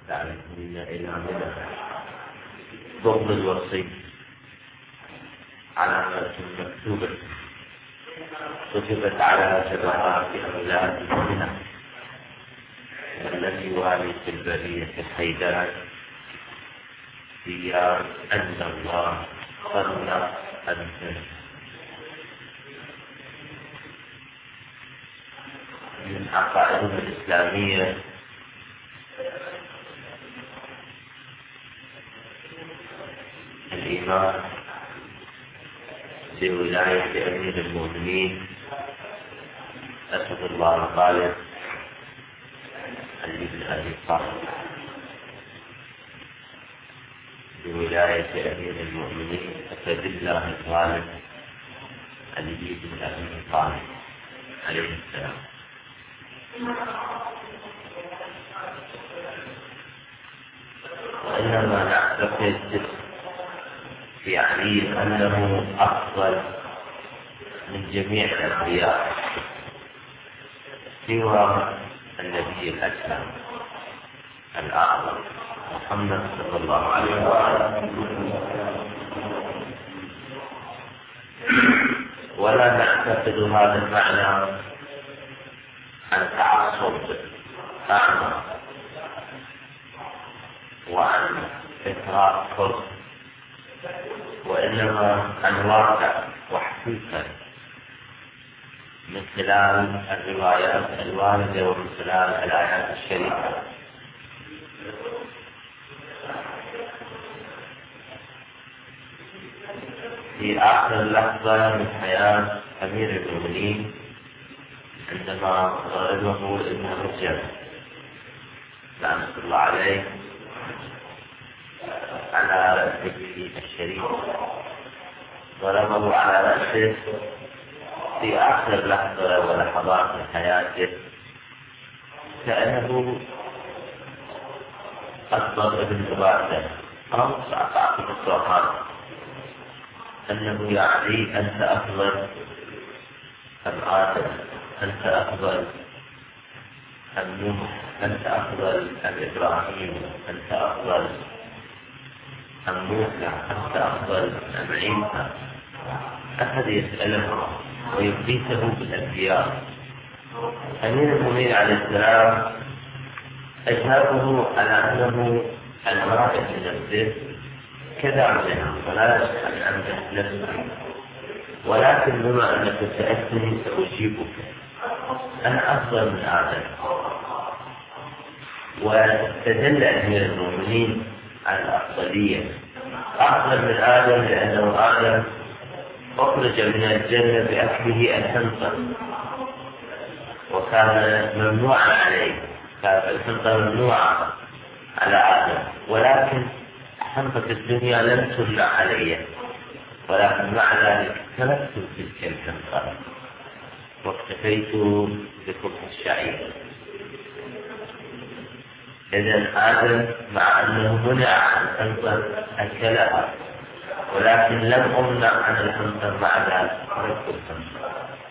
تعرفون إلى منى ضمن الوصي علامة مكتوبة كتبت على جبهات أولاد منى الذي والي في البرية الحيدان ديار أن الله صلى أنت من عقائدنا الإسلامية الإيمان بولاية أمير المؤمنين أسد الله الغالب علي بن أبي طالب بولاية أمير المؤمنين أسد الله الغالب علي بن أبي طالب عليه السلام. وإنما نعتقد في علي أنه أفضل من جميع الأنبياء سوى النبي الأكرم الأعظم محمد صلى الله عليه وسلم. ولا نعتقد هذا المعنى عن تعصب أعمى وعن إطراء فرص، وإنما عن واقع وحقيقة من خلال الروايات الواردة ومن خلال الآيات الشريفة. في آخر لحظة من حياة أمير المؤمنين عندما ضربه ابن رجب لعنة الله عليه على رأسه الشريف، ضربه على رأسه في آخر لحظة ولحظات من حياته كأنه أصدر ابن عبادة أو سأعطي الصوحات أنه يا علي أنت أفضل أم آدم، أنت أفضل أم نوح، أنت أفضل أم إبراهيم، أنت أفضل أم موسى، أنت أفضل أم عيسى. أحد يسأله ويبيته بالأنبياء. أمير المؤمنين عليه السلام أجابه على أنه المرأة من نفسه كذا منها ولا يسأل عن نفسه، ولكن بما أنك سألتني سأجيبك أنا أفضل من آدم. واستدل أمير المؤمنين على الأفضلية أفضل من آدم لأنه آدم أخرج من الجنة بأكله الحنطة وكان ممنوعا عليه، كانت الحنطة ممنوعة على آدم، ولكن حنطة الدنيا لم تمنع عليه، ولكن مع ذلك تركت تلك الحنطة واكتفيت بكفر الشعير. إذن آدم مع أنه منع عن الحنطة أكلها، ولكن لم أمنع عن الحنطة مع ذلك تركت الحنطة.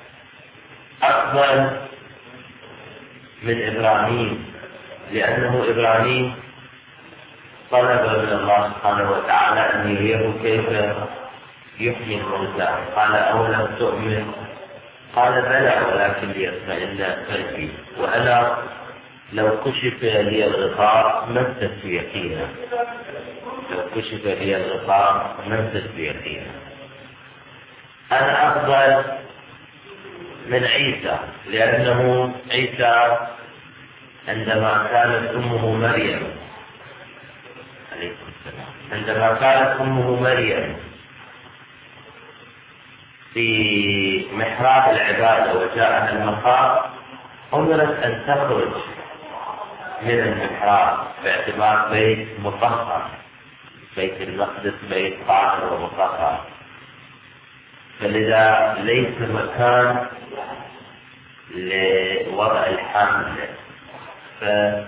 أفضل من إبراهيم لأنه إبراهيم طلب من الله سبحانه وتعالى أن يريه كيف يحيي الموتى، قال أولم تؤمن؟ قال بلى ولكن ليطمئن قلبي، وأنا لو كشف لي الغطاء ما ازددت يقينا، لو كشف لي الغطاء ما ازددت يقينا. أنا أفضل من عيسى لأنه عيسى عندما كانت أمه مريم عليه السلام، عندما كانت أمه مريم في محراب العبادة وجاءها المخاض أمرت أن تخرج من المحراب باعتبار بيت مطهر، بيت المقدس بيت طاهر ومطهر، فلذا ليس مكان لوضع الحمل، فجاء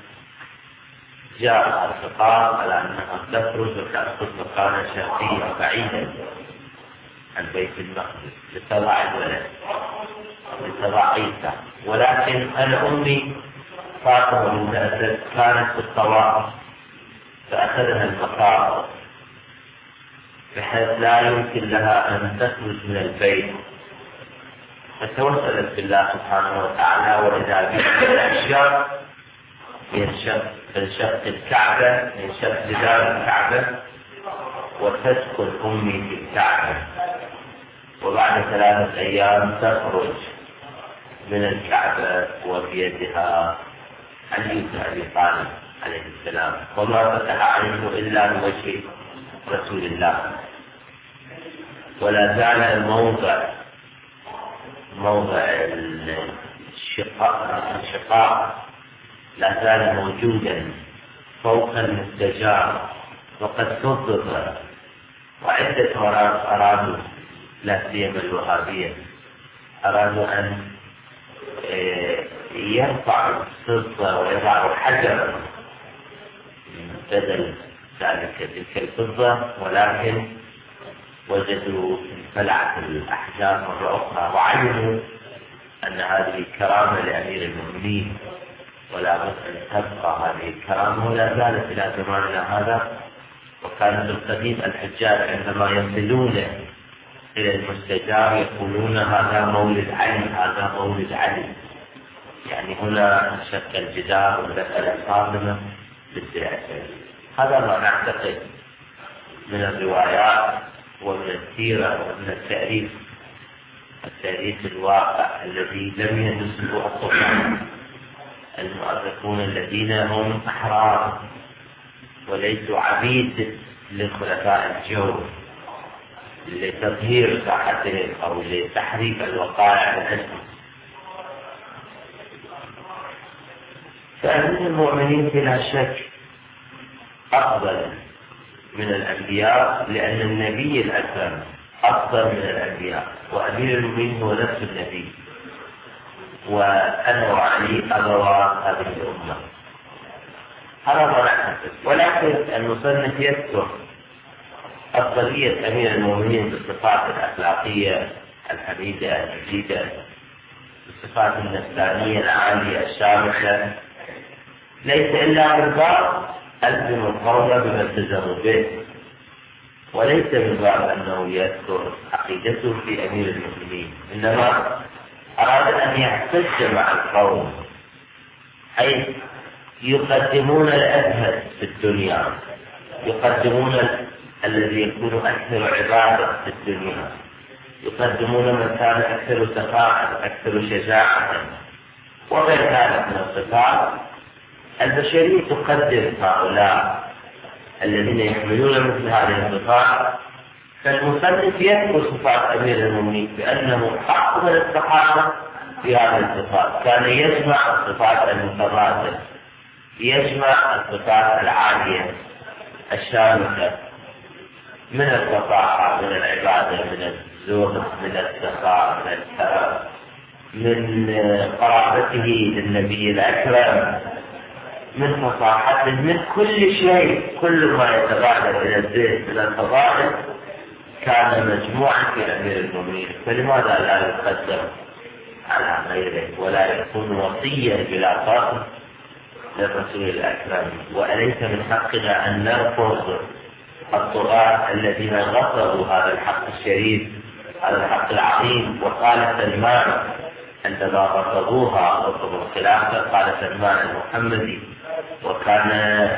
الخطاب على أنها تخرج وتأخذ مكانا شرقيا بعيدا عن بيت المقدس لتضع الولد لتضع عيسى. ولكن أنا أمي فاطمة بنت أسد كانت في الطواف فأخذها المخاض بحيث لا يمكن لها أن تخرج من البيت، فتوسلت بالله سبحانه وتعالى وإذا بها الأشجار ينشق الكعبة، ينشق جدار الكعبة وتسكن أمي في الكعبة، وبعد 3 أيام تخرج من الكعبة وبيدها علي بن أبي طالب عليه السلام، وما فتح عنه إلا بوجه رسول الله. ولا زال موضع الشقاق لا زال موجودا فوق المستجار، وقد صدق وعدة مرات أرادوا، لا سيما الوهابية، أرادوا أن يرفعوا الفضة ويضعوا حجرا بدل تلك الفضة، ولكن وجدوا انفلعت الأحجار مرة أخرى وعلموا أن هذه كرامة لأمير المؤمنين ولا بد أن تبقى هذه الكرامة، ولا زالت إلى زماننا هذا. وكان في القديم الحجاج عندما يصلون إلى المستجار يقولون هذا مولد علي، هذا مولد علي، يعني هنا انشق الجدار ودخل الصادمة بالسياسة. هذا ما نعتقد من الروايات ومن السيرة ومن التاريخ الواقع الذي لم يدرسه الصحابة المؤرخون الذين هم أحرار وليسوا عبيد للخلفاء الجور لتطهير ساحتهم أو لتحريف الوقائع من أجل. فأمير المؤمنين بلا شك أفضل من الأنبياء، لأن النبي الأكرم أفضل من الأنبياء، وأمير المؤمنين هو نفس النبي، وأنا وعلي أبواب هذه الأمة. هذا ما نعتقد، ولكن المصنف يذكر أفضلية أمير المؤمنين بالصفات الأخلاقية الحميدة الجيدة، بالصفات النفسانية العالية الشامخة، ليس إلا من باب ألزم القول بما التزموا به، وليس من باب أنه يذكر عقيدته في أمير المؤمنين، إنما أراد أن يحتج مع القوم، حيث يقدمون الأزهد في الدنيا، يقدمون الذي يكون أكثر عبادة في الدنيا، يقدمون من كان أكثر سخاء أكثر شجاعة وغير ذلك من الصفات. البشرية تقدر هؤلاء الذين يحملون مثل هذه الصفات، فالمصنف يذكر صفات أمير المؤمنين بأنه أقبل الصحابة في هذه الصفات، كان يجمع الصفات المتضادة، يجمع الصفات العالية الشامخة من الصفاحة، من العبادة، من الزهد، من السخاء، من الكرم، من قرابته للنبي الأكرم، من فصاحته، من كل شيء، كل ما يتبادر إلى الذهن من الفضائل كان مجموعا في أمير المؤمنين. فلماذا لا يقدم على غيره ولا يكون وصيا بلا فاصل للرسول الأكرم؟ وأليس من حقنا أن نرفض الطغاة الذين غصبوا هذا الحق الشريف، هذا الحق العظيم؟ وقال سلمان عندما غصبوها، غصبوا الخلافة، قال سلمان المحمدي وكان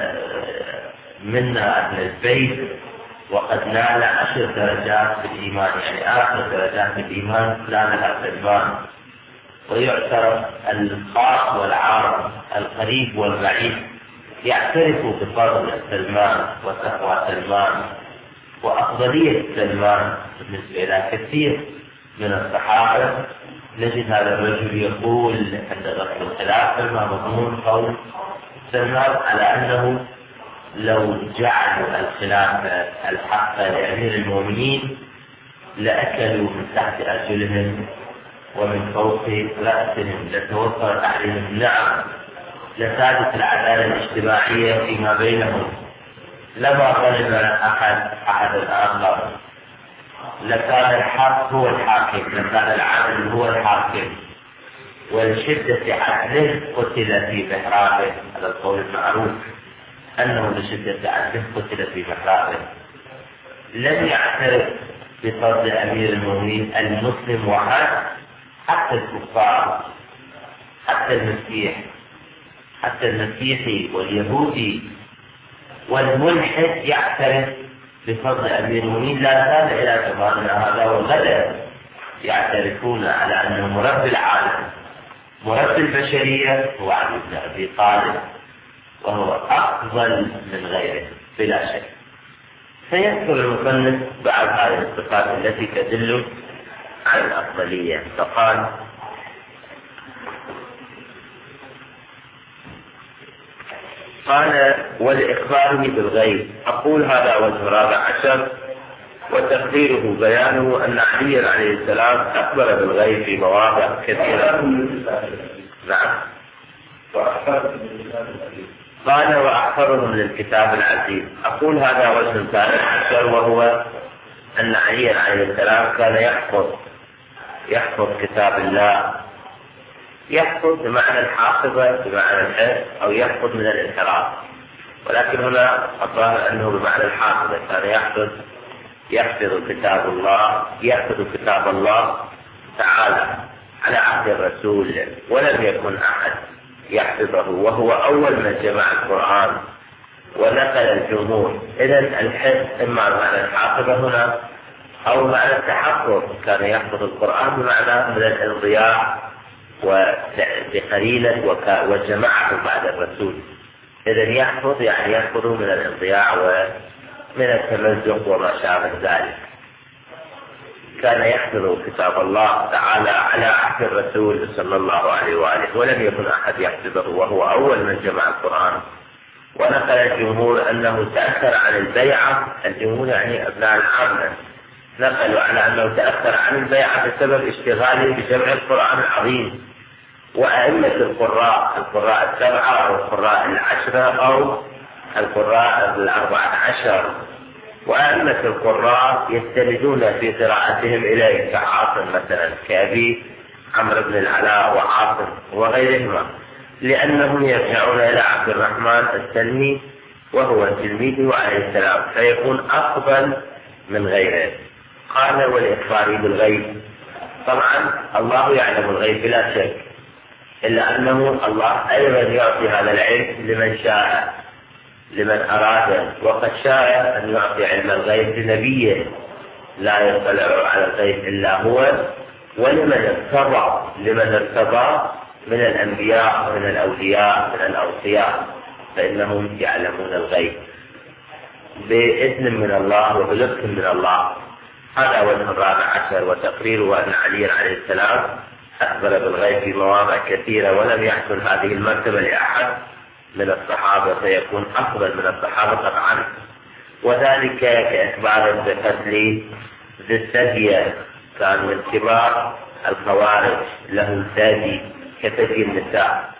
منا أهل البيت وقد نال 10 درجات في الإيمان، يعني آخر درجات في الإيمان نالها سلمان. ويعترف الخاص والعام، القريب والبعيد، يعترف بفضل سلمان وتقوى سلمان وأفضلية سلمان بالنسبة إلى كثير من الصحابة. نجد هذا الرجل يقول عند غزو الخلافة ما مضمون قول سلمان على أنه لو جعلوا الخلافة الحق لأمير المؤمنين لأكلوا من تحت أرجلهم ومن فوق رأسهم، لتوفر عليهم نعم، لسادت العدالة الاجتماعية فيما بينهم، لما غلب أحد الآخر، لكان الحق هو الحاكم، لكان العدل هو الحاكم، ولشدة عدله قتل في بحرابه، هذا القول المعروف. أنه لشدة عجزه قتل في مكانه. لم يعترف بفضل أمير المؤمنين المسلم وحد، حتى الكفار، حتى المسيحي واليهودي والملحد يعترف بفضل أمير المؤمنين. لا زال إلى زماننا هذا وغدا يعترفون على أنه مربي العالم، مربي البشرية هو علي بن أبي طالب، وهو أفضل من غيره بلا شك. سيذكر المصنف بعض هذه الصفات التي تدل على الأفضلية، فقال: والإخبار بالغيب. أقول هذا وجه رابع عشر، وتقديره بيانه أن علي عليه السلام أخبر بالغيب في مواضع كثيرة. نعم. قال: وأحفظهم للكتاب العزيز. أقول هذا وجه ثالث عشر، وهو أن علي عليه السلام كان يحفظ كتاب الله. يحفظ بمعنى الحافظة، بمعنى الحفظ، أو يحفظ من الانحراف، ولكن هنا الظاهر أنه بمعنى الحافظة. كان يحفظ كتاب الله تعالى على عهد الرسول، ولم يكن أحد يحفظه، وهو أول من جمع القرآن ونقل الجمهور. إذن الحفظ إما بمعنى الحافظة هنا أو معنى التحفظ. كان يحفظ القرآن بمعنى من الانضياع وبقليلا وجمعه بعد الرسول. إذن يحفظ يعني يحفظ من الانضياع ومن التمزق وما شابه ذلك. كان يحفظ كتاب الله تعالى على عهد الرسول صلى الله عليه وآله، ولم يكن أحد يحفظه، وهو أول من جمع القرآن. ونقل الجمهور أنه تأخر عن البيعة. الجمهور يعني أبناء العامة، نقلوا على أنه تأخر عن البيعة بسبب اشتغاله بجمع القرآن العظيم. وأئمة القراء السبعة أو القراء العشرة أو القراء 14، وأئمة القراء يستندون في قراءتهم إليه، كعاصم مثلا، كأبي عمرو بن العلاء وعاصم وغيرهما، لأنهم يرجعون إلى عبد الرحمن السلمي وهو تلميذه عليه السلام، فيكون أفضل من غيره. قال: والإخبار بالغيب. طبعا الله يعلم الغيب بلا شك، إلا أنه الله أيضا يعطي هذا العلم لمن شاء، لمن أراد. وقد شاء أن يعطي علم الغيب لنبيه لا يطلع على الغيب إلا هو، ولمن ارتضى من الأنبياء ومن الأولياء من الأوصياء، فإنهم يعلمون الغيب بإذن من الله وبلطف من الله. هذا وجه الرابع عشر، وتقريره أن علي عليه السلام أخبر بالغيب في مواضع كثيرة، ولم يحصل هذه المرتبة لأحد من الصحابة، فيكون أفضل من الصحابة قطعا. وذلك كإخبار بقتل ذي الثدية، كان من كبار الخوارج، له ثدي كثدي النساء.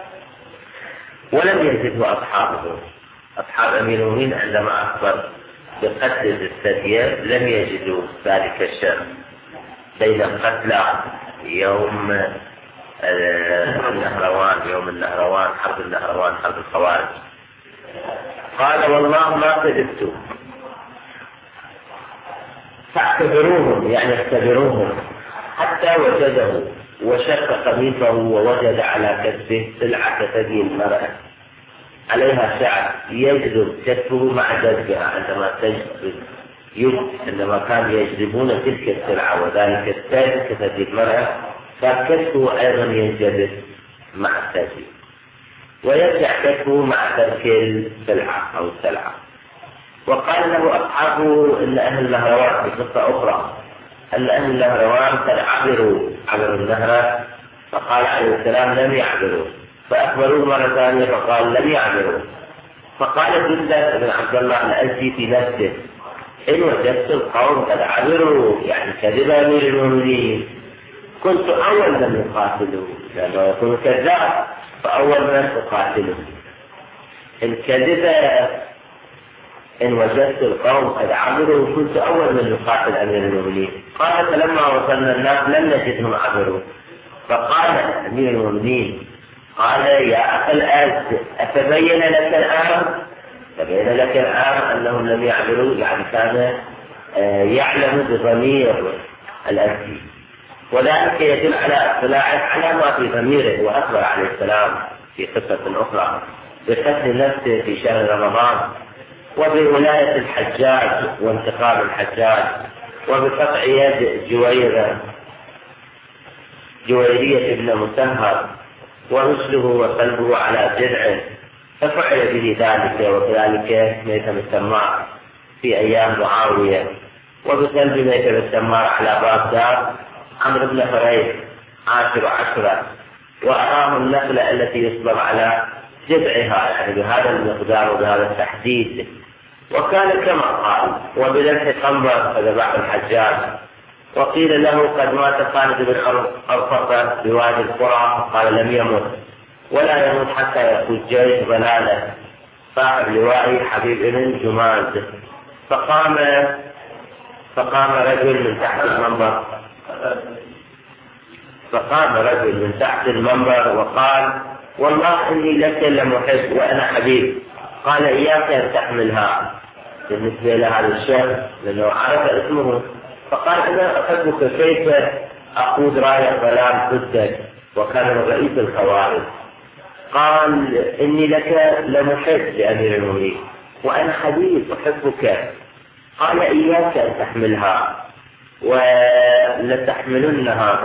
ولم يجده أصحاب أمير المؤمنين عندما أخبر بقتل ذي الثدية لم يجدوا ذلك الشر بين القتلى يوم النهروان، حرب النهروان، حرب الخوارج. قال: والله ما كذبت، فاعتبروهم، يعني اختبروهم، حتى وجده وشق قميصه ووجد على كتفه سلعة ثدي المرأة عليها شعر يجذب كتفه مع جذبها عندما كانوا يجذبون تلك السلعة، وذلك الثدي كثدي المرأة، فكتفه أيضا ينجذب مع الثدي، ويرجع كتفه مع ترك السلعة أو السلعة. وقال له أصحابه إن أهل النهروان، في قصة أخرى، أن أهل النهروان قد عبروا النهر، فقال عليه السلام لم يعبروا، فأخبروه مرة ثانية فقال لم يعبروا. فقال جندة بن عبد الله الأزدي في نفسه: إن وجدت القوم قد عبروا، يعني كذب أمير المؤمنين، كنت أول من يقاتلوا، لأنه يكون كذاب فأول من أقاتله. الكذب إن وجدت القوم قد عبروا كنت أول من يقاتل أمير المؤمنين. قال: فلما وصلنا الناس لم نجدهم عبروا. فقال أمير المؤمنين: قال: يا أخي الأزد، أتبين لك الآن تبين لك الآن أنهم لم يعملوا، يعني كان يعلم بضمير الأنبي، وذلك يدل على اطلاعه على ما في ضميره. وأخبر عليه السلام في قصة أخرى بقتل نفسه في شهر رمضان، وبولاية الحجاج وانتقام الحجاج، وبقطع يد جويرية بن مسهر ورسله وقلبه على جذعه، ففعل به ذلك. وكذلك ميثم السمار في أيام معاوية، وبقلب ميثم السمار على باب دار عمرو بن حريث 10 وأراه النخلة التي يصبر على جذعها، يعني بهذا المقدار وبهذا التحديد. وكان كما قال: وبذبح قنبر فذبح الحجاج. وقيل له: قد مات خالد بن أرفقة بوادي القرى، قال: لم يمت ولا يموت حتى يأخذ جيش ضلاله. صاحب لوائي حبيب بن جماد. فقام رجل من تحت المنبر وقال: والله إني لك لمحب وأنا حبيب. قال: إياك أن تحملها، بالنسبة لهذا الشخص لأنه عرف اسمه. فقال: أنا أحبك، كيف أقود راية ظلام ضدك؟ وكان رئيس الخوارج. قال: إني لك لمحب لأمير المؤمنين وأنا حبيب أحبك. قال: إياك أن تحملها ولتحملنها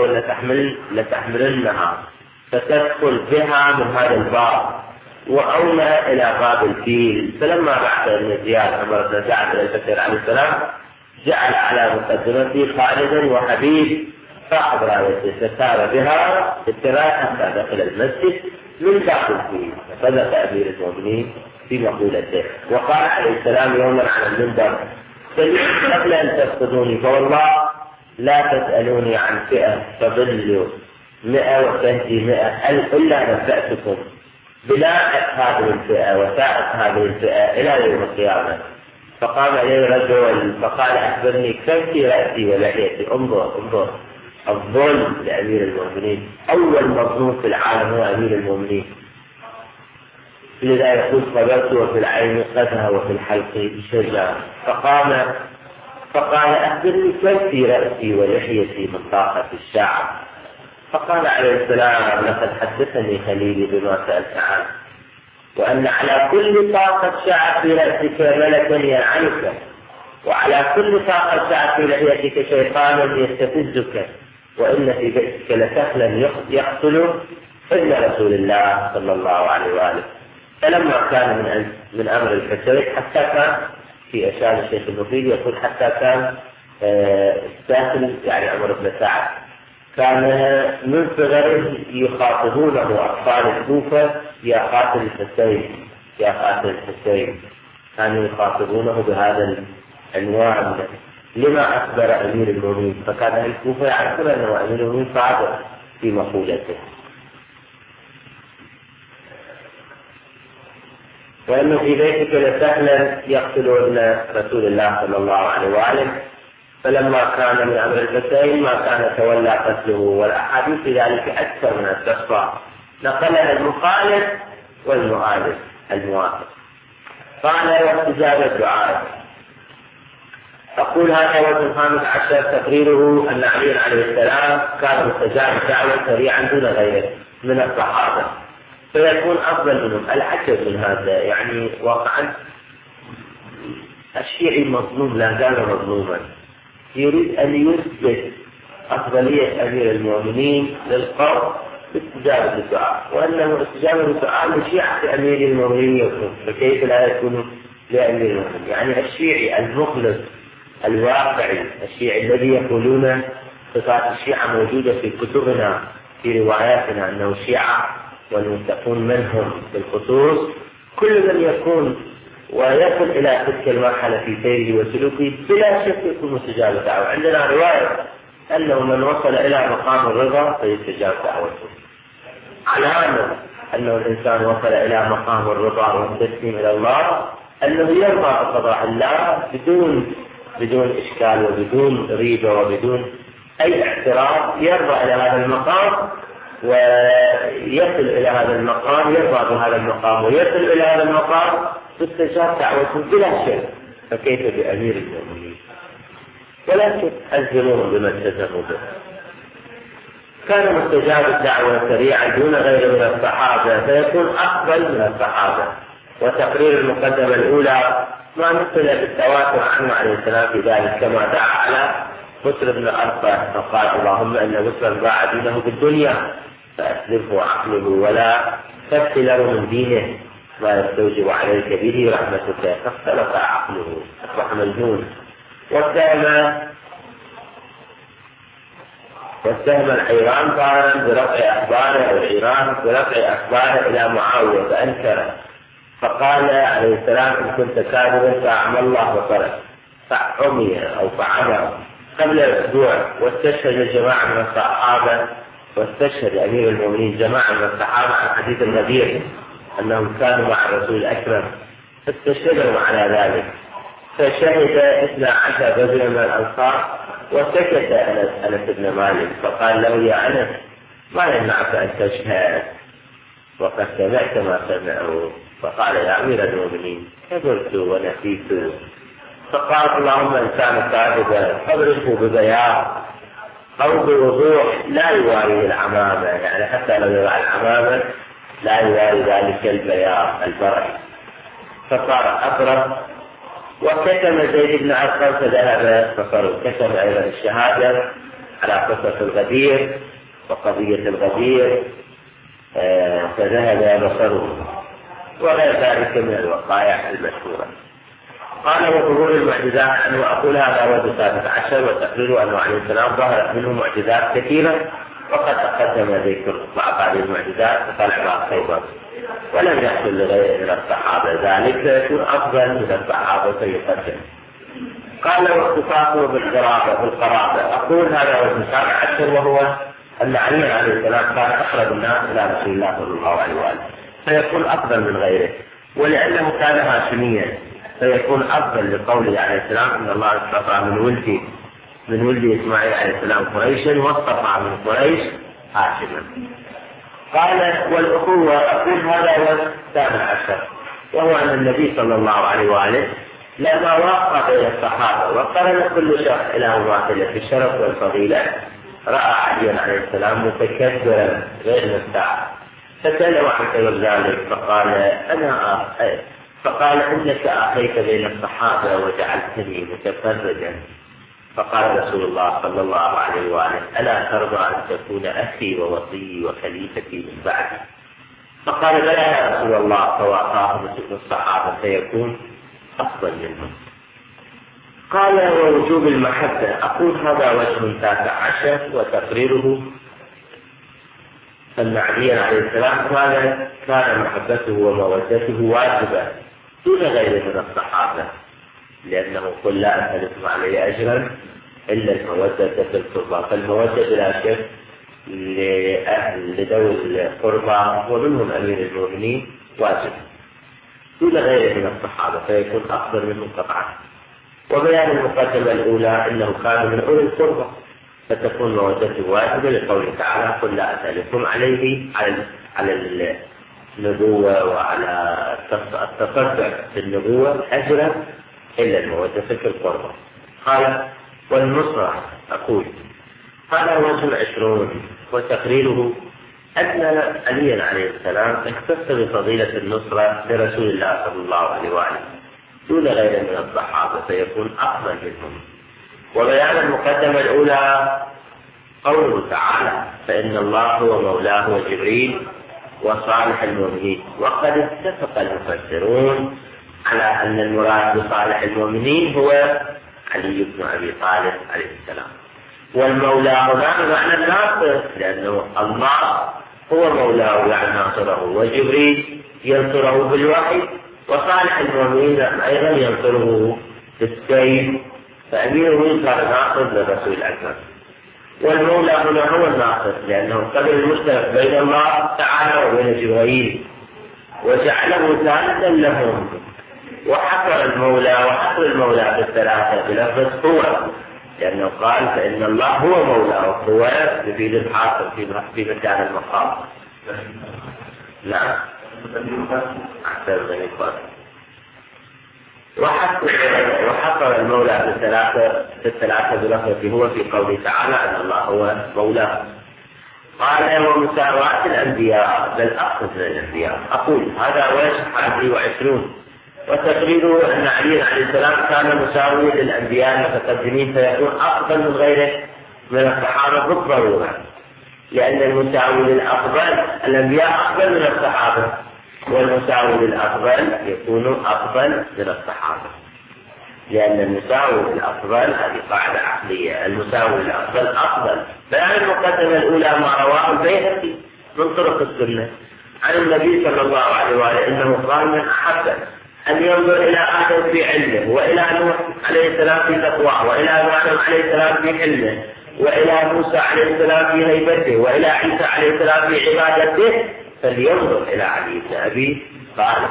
فتدخل بها من هذا الباب. وأولى إلى باب الفيل. فلما بعث ابن زياد عمر بن سعد إلى البشير عليه السلام جعل على مقدمته خالدا وحبيب صاحب رايته، فسار بها بالتراء حتى دخل المسجد من باب الفيل. فصدق أمير المؤمنين في مقولته، وقال عليه السلام يوما على المنبر: قبل أن تفقدوني فوالله لا تسألوني عن فئة تضل 100 وتهدي 100 إلا نبأتكم بلاء هذه الفئة وسائق هذه الفئة إلى يوم القيامة. فقام إليه رجل فقال: أخبرني كم في رأسي ولحيتي. انظر الظلم لأمير المؤمنين، أول مظلوم في العالم هو أمير المؤمنين، لذا يقول: صبرت وفي العين قدها وفي الحلق شجا. فقال: أخبرني كم في رأسي ولحيتي من طاقة الشعب. فقال عليه السلام: لقد حدثني خليلي بما سألت عنه، وأن على كل طاقة شعب في رأسك ملكا يلعنك، وعلى كل طاقة شعب في لحيتك شيطان يستفزك، وإن في بيتك لسهلا يقتل ابن رسول الله صلى الله عليه وآله. فلما كان من أمر الحسين حتى كان في أشار الشيخ المفيد يقول: حتى كان الساكن يعني عمر بن سعد كان من صغره يخاطبونه أطفال الكوفة: يا قاتل الحسين، يا قاتل الحسين. كانوا يخاطبونه بهذا العنوان. لما أخبر أمير المؤمنين؟ فكان أهل الكوفة يعرفون أنه أمير المؤمنين صادق في مقولته، وأنه في بيتك لسهلا يقتل ابن رسول الله صلى الله عليه وآله. فلما كان من أمر الحسين ما كان تولى قتله، والأحاديث في ذلك أكثر من التحصى، نقلها المخالف والمؤلف الموافق. قال: واستجاب الدعاء. أقول هذا وجه الخامس عشر تقريره أن علي عليه السلام كان مستجاب الدعوة سريعا دون غيره من الصحابة، فيكون أفضل منهم. العجب من هذا، يعني واقعا الشيعي المظلوم لا زال مظلوما، يريد أن يثبت أفضلية أمير المؤمنين للقوم باستجابة الدعاء، وأنه استجابة الدعاء لشيعة أمير المؤمنين يكون، فكيف لا يكون لأمير المؤمنين؟ يعني الشيعي المخلص الواقعي، الشيعي الذي يقولون صفات الشيعة موجودة في كتبنا في رواياتنا أنه شيعة والمتقون منهم بالخصوص، كل من يكون ويصل إلى تلك المرحلة في سيره وسلوكه بلا شك يكون مستجاب دعوة. عندنا رواية أنه من وصل إلى مقام الرضا فيستجاب دعوته، علامة أنه الإنسان وصل إلى مقام الرضا والتسليم إلى الله أنه يرضى بقضاء الله بدون إشكال وبدون ريبة وبدون أي اعتراض، يرضى إلى هذا المقام ويصل إلى هذا المقام، يرضى بهذا المقام ويصل إلى هذا المقام، تستجاب دعوته بلا شك، فكيف بأمير المؤمنين؟ ولكن ألزموهم بما التزموا به. كان مستجاب الدعوة سريعا دون غير من الصحابة فيكون أفضل من الصحابة. وتقرير المقدمة الأولى ما مثل بالتواتر عنه عليه السلام في ذلك، كما دعا على بسر بن أرطة فقال اللهم إن بسرا باع دينه بالدنيا فأسلفه عقله ولا تبتله من دينه ما يستوجب عليك به رحمتك، فاختلف عقله أصبح مجنون. واتهم الحيران قال برفع أخباره أو الحيران برفع أخباره إلى معاوية فأنكره، فقال عليه السلام إن كنت كاذبا فأعمى الله بصرك، فعمي أو فعمى قبل أسبوع. واستشهد جماعة من الصحابة، واستشهد أمير المؤمنين جماعة من الصحابة عن حديث الغدير أنهم كانوا مع الرسول الأكرم فاستشهدوا على ذلك. فشهد 12 رجلا من الأنصار وسكت أنس بن مالك، فقال له يا أنس ما يمنعك أن تشهد وقد سمعت ما سمعوا؟ فقال يا أمير المؤمنين كبرت ونسيت. فقال اللهم إن كان كاذبا فاضربه ببياض أو بوضوح لا يواري العمامة، يعني حتى لو يرى العمامة لا يواري ذلك البياض البرد. فصار أبرد. وكتم زيد بن أرقم فذهب بصره، كتم أيضا الشهادة على قصة الغدير وقضية الغدير فذهب بصره، وغير ذلك من الوقائع المشهورة. قال وظهور المعجزات أنه أقول هذا هو 19 وتقرير أنه عليه السلام ظهرت منه معجزات كثيرة، وقد تقدم ذكر بعض هذه المعجزات وطلع بعض خيبر، ولم يحصل لغيره من الصحابة ذلك فيكون أفضل من الصحابة فيقدم. قال واختصاصه بالقرابة أقول هذا هو 19 وهو أن علي عليه السلام كان أقرب الناس إلى رسول الله صلى الله عليه وآله فيكون أفضل من غيره، ولأنه كان هاشميا فيكون أفضل لقوله عليه السلام إن الله اصطفى من ولد إسماعيل عليه السلام قريشا واصطفى من قريش هاشما. قال والأخوة أقول هذا هو 19 وهو أن النبي صلى الله عليه وآله لما وقف بين الصحابة وقرن كل شخص إلى مماثلة في الشرف والفضيلة رأى علي عليه السلام متكبرا غير مستعد فسأله عن سبب ذلك فقال إنك أخيت بين الصحابة وجعلتني متفرجا. فقال رسول الله صلى الله عليه وآله ألا ترضى أن تكون أخي ووصي وخليفتي من بعدي؟ فقال بلى يا رسول الله، فوقاه مسك الصحابة فيكون أفضل منهم. قال ووجوب المحبة أقول هذا وجه 19 وتقريره أن علي عليه السلام كان محبته ومودته واجبة دون غيره من الصحابة، لأنه قل لا أسألكم عليه أجرا إلا المودة في القربى، فالمودة بلا شك لذوي القربى ومنهم أمير المؤمنين واجب دون غيره من الصحابة فيكون أفضل منهم قطعا. وبيان المقدمة الأولى أنه كان من أولي القربى فتكون مودته واجبة لقوله تعالى قل لا أسألكم عليه على النبوة وعلى التصدع في النبوة أجرا إلا المودة في القربى. قال والنصرة أقول هذا وجه 20 وتقريره أن علي عليه السلام اختص بفضيلة النصرة لرسول الله صلى الله عليه وآله دون غير من الصحابة فيكون أفضل منهم. وبيان المقدمة الأولى قوله تعالى فإن الله هو مولاه وجبريل وصالح المؤمنين، وقد اتفق المفسرون على أن المراد بصالح المؤمنين هو علي بن أبي طالب عليه السلام. والمولى هنا بمعنى الناصر، لأنه الله هو مولاه يعني ناصره، وجبريل ينصره بالوحي، وصالح المؤمنين أيضا ينصره بالسيف، فأميره يصار ناصر للرسول الأكرم. والمولى هنا هو الناصر لأنه قدر المشترك بين الله تعالى وبين جبريل وجعله ثالثا لهم، وحصر المولى بالثلاثة بلفظ هو، لأنه قال فإن الله هو مولاه، هو يفيد الحاصر في مكان المقام. نعم أحسن من الفرق وحصر المولى في الثلاثة بلفظه هو في قوله تعالى أن الله هو مولاه. قال ومساواة الأنبياء بل أخذ من الأنبياء. أقول هذا ويصح 20 وتقريره أن علي عليه السلام كان مساويا للأنبياء المتقدمين فيكون أفضل من غيره من الصحابة بالضرورة، لأن المساوي للأفضل الأنبياء أفضل من الصحابة، والمساوي للأفضل يكون أفضل من الصحابة، لأن المساوي للأفضل هذه قاعدة عقلية، المساوي للأفضل أفضل. بيان المقدمة الأولى ما رواه البيهقي من طرق السنة عن النبي صلى الله عليه وآله إنه قال من أحب أن ينظر إلى آدم في علمه، وإلى نوح عليه السلام في تقواه، وإلى إبراهيم عليه السلام في حلمه، وإلى موسى عليه السلام في هيبته، وإلى عيسى عليه السلام في عبادته، فلينظر إلى علي بن أبي طالب.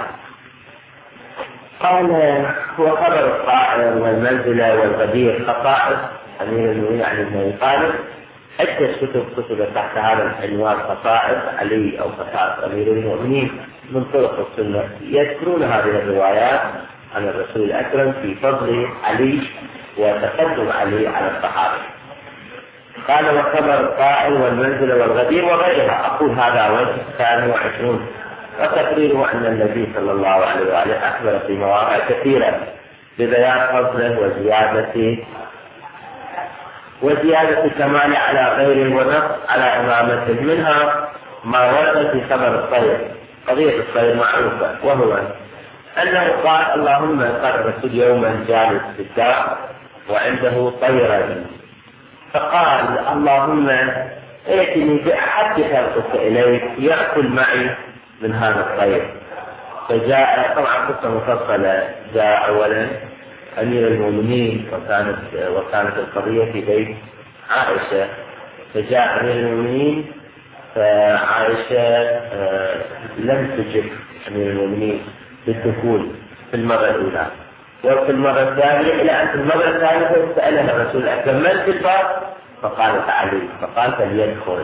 قال هو خبر الطائر والمنزلة والغدير خصائص أمير المؤمنين علي بن أبي طالب. عدة كتب تحت هذا العنوان خصائص علي أو خصائص أمير المؤمنين من طرق السنة يذكرون هذه الروايات عن الرسول الأكرم في فضل علي وتقدم علي على الصحابة. قال وخبر الطائر والمنزلة والغدير وغيرها. أقول هذا وجه 22 وتقريره أن النبي صلى الله عليه وآله أخبر في مواضع كثيرة ببيان فضله وزيادة كمال على غيره ونص على إمامته. منها ما ورد في خبر الطير، قضية الطير معروفة، وهو أنه قال اللهم قال الرسول يوما جالس في الدار وعنده طيرا فقال اللهم ائتني بأحب خلقك إليك يأكل معي من هذا الطير. فجاء طبعا قصة مفصلة، جاء أولا أمير المؤمنين وكانت القضية في بيت عائشة، فجاء أمير المؤمنين فعائشة لم تجب أمير المؤمنين بالدخول في المرة الأولى، وفي المرة الثانية إلى أن في المرة الثالثة سألها الرسول الأكرم من في الباب؟ فقالت علي، فقال فليدخل.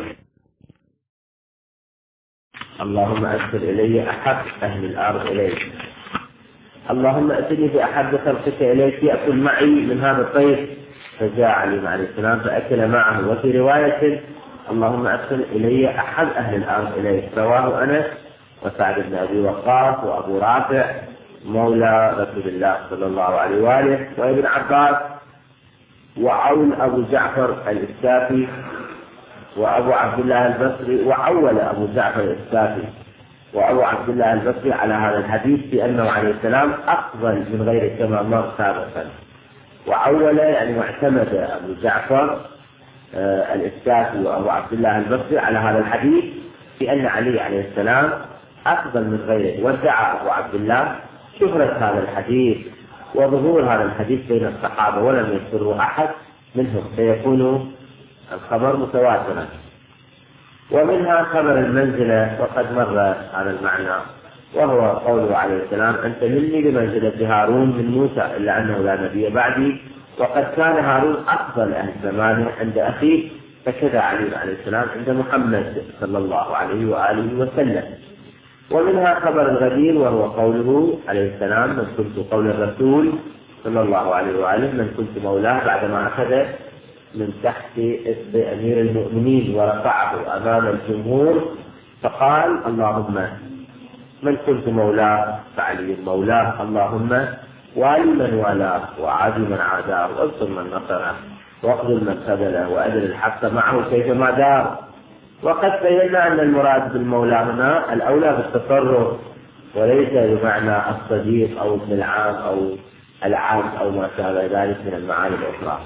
اللهم أدخل إلي أحب أهل الأرض إليك، اللهم أتني بأحب خلقك إليك يأكل معي من هذا الطير. فجاء علي عليه السلام فأكل معه. وفي رواية اللهم أدخل إلي أحب أهل الأرض إليك، رواه أنس وسعد بن أبي وقاص وأبو رافع مولى رسول الله صلى الله عليه وآله وابن عباس وعون أبو جعفر الإسكافي وأبو عبد الله البصري. وعول أبو جعفر الإسكافي وأبو عبد الله البصري على هذا الحديث بأنه عليه السلام أفضل من غيره كما مر سابقا. وعول يعني واعتمد أبو جعفر الإسكافي وأبو عبد الله البصري على هذا الحديث بأن علي عليه السلام أفضل من غيره. وادعى أبو عبد الله شهرة هذا الحديث وظهور هذا الحديث بين الصحابة ولم يذكره أحد منهم، فيكون الخبر متواترا. ومنها خبر المنزلة وقد مر هذا المعنى، وهو قوله عليه السلام أنت مني بمنزلة هارون من موسى إلا أنه لا نبي بعدي، وقد كان هارون أفضل أهل زمانه عند أخيه، فكذا علي عليه السلام عند محمد صلى الله عليه وآله وسلم. ومنها خبر الغدير وهو قوله عليه السلام من كنت قول الرسول صلى الله عليه وآله من كنت مولاه، بعدما أخذ من تحت اسم أمير المؤمنين ورفعه أمام الجمهور فقال اللهم من كنت مولاه فعلي مولاه، اللهم والي من والاه وعادي من عاداه وانصر من نصره واخذل من خذله وأدر الحق معه كيفما دار. وقد بينا أن المراد بالمولى هنا الأولى بالتصرف وليس بمعنى الصديق أو ابن العام أو العام أو ما شابه ذلك من المعاني الأخرى،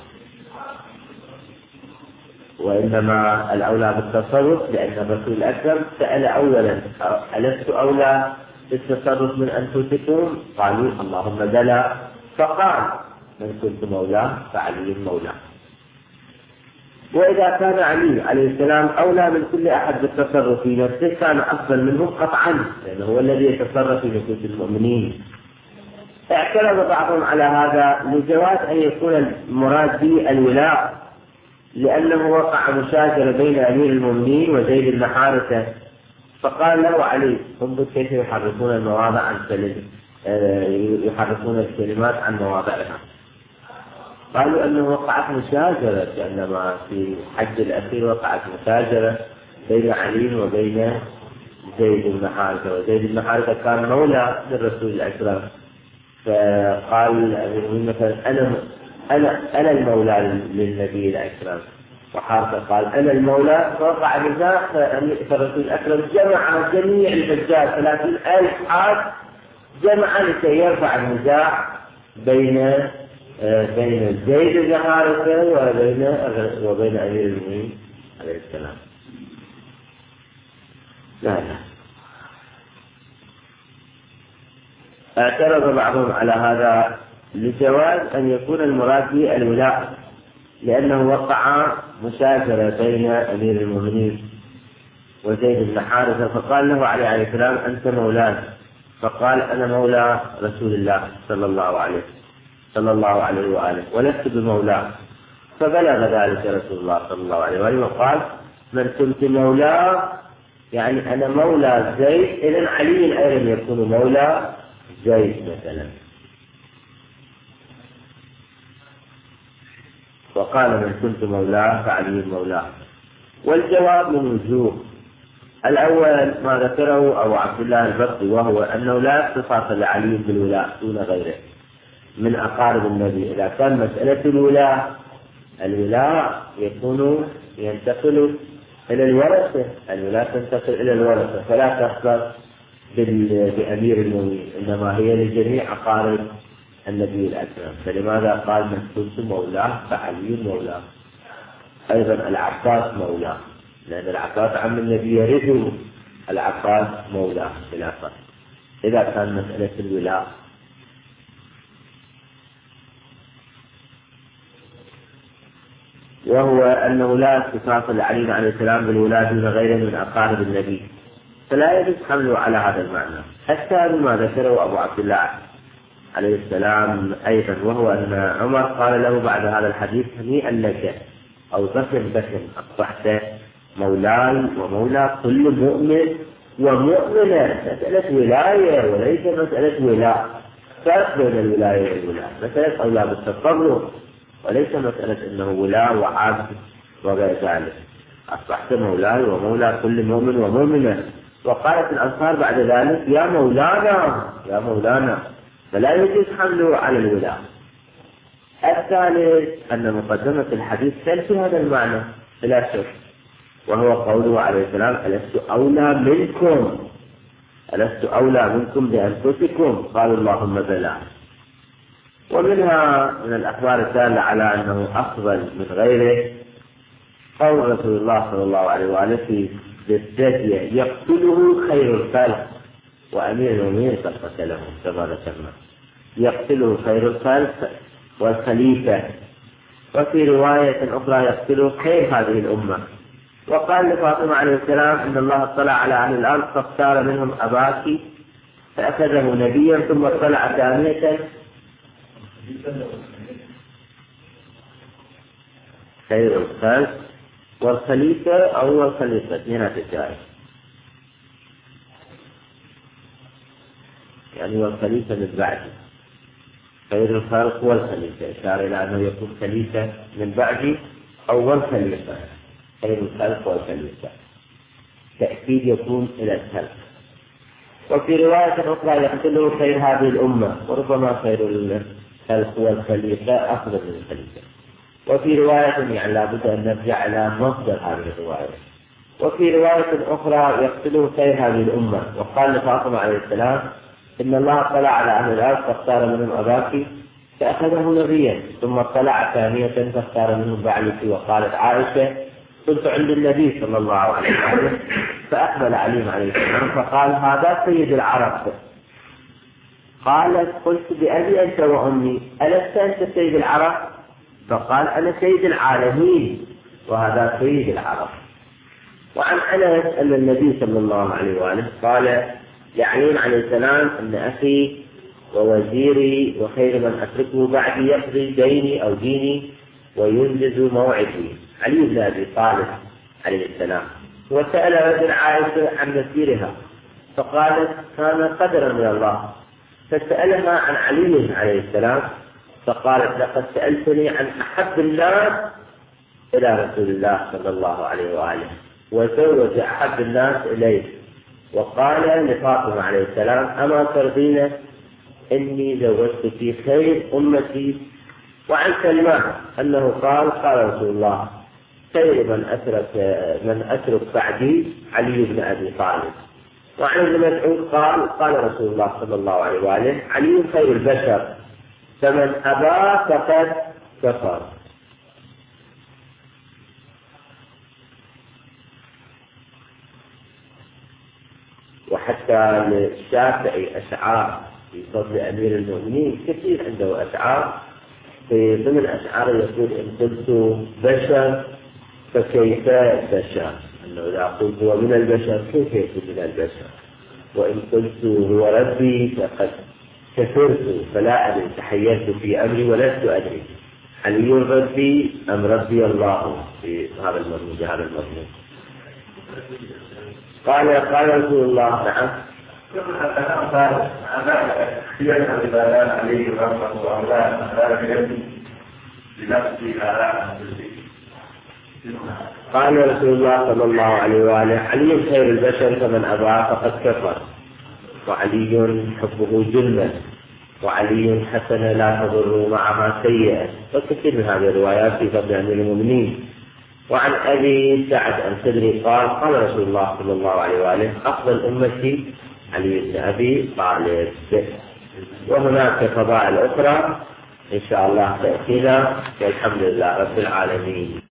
وإنما الأولى بالتصرف لأن الرسول الأكرم سأل أولا ألست أولى بالتصرف من أنفسكم؟ قالوا اللهم بلى، فقال من كنت مولاه فعلي مولاه. وإذا كان علي عليه السلام أولى من كل أحد بالتصرف في نفسه كان أفضل منه قطعا، لأنه هو الذي يتصرف في نفوس المؤمنين. اعترض بعضهم على هذا لجواز أن يكون المراد به الولاء، لأنه وقع مشاجرة بين أمير المؤمنين وزيد بن حارثة، فقال له علي انظر كيف يحرفون المواضع عن سلمه، يحرفون الكلمات عن مواضعها. قالوا أنه وقعت مشاجرة، عندما في حج الأخير وقعت مشاجرة بين علي وبين زيد بن حارثة، وزيد بن حارثة كان مولى للرسول الأكرم، فقال مثلا أنا المولى للنبي الأكرم، وحارثة قال أنا المولى، فوقع نزاع، فالرسول الأكرم جمع جميع الحجاج 30,000 حاج، جمع لكي يرفع النزاع بين زيد بن حارثة وبين أمير المؤمنين عليه السلام. لا. اعترض بعضهم على هذا لجواز أن يكون المراد به الولاء، لأنه وقع مشاجرة بين أمير المؤمنين وزيد بن حارثة، فقال له عليه السلام أنت مولانا، فقال أنا مولى رسول الله صلى الله عليه وآله ولست بمولاه، فبلغ ذلك رسول الله صلى الله عليه وآله وقال من كنت مولاه يعني أنا مولى زيد، إذن علي أيضا يكون مولى زيد مثلا. وقال من كنت مولاه فعلي مولاه. والجواب من وجوه. الأول ما ذكره أبو عبد الله البصري، وهو أنه لا اختصاص لعلي بالولاء دون غيره من أقارب النبي. إذا كان مسألة الولاء ينتقل إلى الورثة، الولاء تنتقل إلى الورثة، فلا تختص بأمير المؤمنين، إنما هي لجميع أقارب النبي الأكرم. فلماذا قال من كنت مولاه فعلي مولاه؟ أيضا العباس مولاه، لأن العباس عم النبي يرثه، العباس مولاه خلافة إذا كان مسألة الولاء. وهو أنه لا اختصاص لعلي عليه السلام بالولاة دون غيره من أقارب النبي، فلا يجوز حمله على هذا المعنى. الثاني ما ذكره أبو عبد الله عليه السلام أيضا، وهو أن عمر قال له بعد هذا الحديث هنيئا لك، أو بكر أصبحت مولاي ومولى كل مؤمن ومؤمنة. مسألة ولاية وليس مسألة ولاء، فرق بين الولاية والولاء، مسألة أولى بالتصرف وليس مسألة أنه ولاء وعبد وغير ذلك. أصبحت مولاي ومولى كل مؤمن ومؤمنة. وقالت الأنصار بعد ذلك يا مولانا، فلا يجوز حمله على الولاء. الثالث أن مقدمة الحديث تنفي هذا المعنى بلا شك، وهو قوله عليه السلام ألست أولى منكم بأنفسكم؟ قالوا اللهم بلى. ومنها من الأخبار الدالة على أنه أفضل من غيره قول رسول الله صلى الله عليه وآله في الدجية يقتله خير الخلق وأمير المؤمنين قد قتله كما ذكرنا، يقتله خير الخلق والخليفة. وفي رواية أخرى يقتله خير هذه الأمة. وقال لفاطمة عليه السلام إن الله اطلع على أهل الأرض فاختار منهم أباك فأخذه نبيا، ثم اطلع ثانية خير الخلق والخليفة أو الخليفة هنا تجاه، يعني والخليفة من بعده، خير الخلق والخليفة، إشارة إلى أنه يكون خليفة من بعده أو والخليفة، خير الخلق والخليفة، تأكيد يكون إلى الخلق. وفي رواية أخرى يقتله خير هذه الأمة، وربما خير الخلق والخليفة أفضل من الخليفة. وفي رواية يعني لابد أن نرجع إلى مصدر هذه الرواية. وفي رواية أخرى يقتله خير هذه الأمة. وقال لفاطمة عليه السلام إن الله اطلع على أهل الأرض فاختار منهم أباك فأخذه نبيا، ثم اطلع ثانية فاختار منهم بعلك. وقالت عائشة كنت عند النبي صلى الله عليه وسلم فأقبل علي عليه السلام فقال هذا سيد العرب. قالت قلت بأبي أنت وأمي ألست أنت سيد العرب؟ فقال أنا سيد العالمين وهذا سيد العرب. وعن أنس أن النبي صلى الله عليه وآله قال لعلي عليه السلام أن أخي ووزيري وخير من أتركه بعدي يقضي ديني أو ديني وينجز موعدي، علي بن أبي طالب عليه السلام. وسأل رجل عائشة عن مسيرها فقالت كان قدرا من الله فسألها عن علي عليه السلام فقالت لقد سألتني عن أحب الناس إلى رسول الله صلى الله عليه وآله وزوج أحب الناس إليه. وقال لفاطمة عليه السلام أما ترضين إني زوجتك خير أمتي. وعن سلمان أنه قال رسول الله خير من أترك بعدي علي بن أبي طالب. وعن ابن مسعود قال رسول الله صلى الله عليه وآله علي خير البشر فمن أبى فقد كفر. وحتى للشافعي أشعار في فضل أمير المؤمنين كثير عنده أشعار. في ضمن أشعار يقول إن قلت بشر فكيف بشر، أنه إذا قلت هو من البشر كيف يكون من البشر، وإن قلت هو ربي فقد كفرت فلا أدري تحيرت في أمري ولست أدري علي ربي أم ربي الله في هذا المضمون. قال رسول الله نعم قال رسول الله صلى الله عليه وآله علي خير البشر فمن أبى فقد كفر وعلي حبه جنة وعلي حسنة لا تضر معها سيئة. فكثير من هذه الروايات في فضل أمير المؤمنين. وعن أبي سعد الخدري قال رسول الله صلى الله عليه وآله أفضل أمتي علي بن أبي طالب. وهناك فضائل أخرى إن شاء الله تأتينا والحمد لله رب العالمين.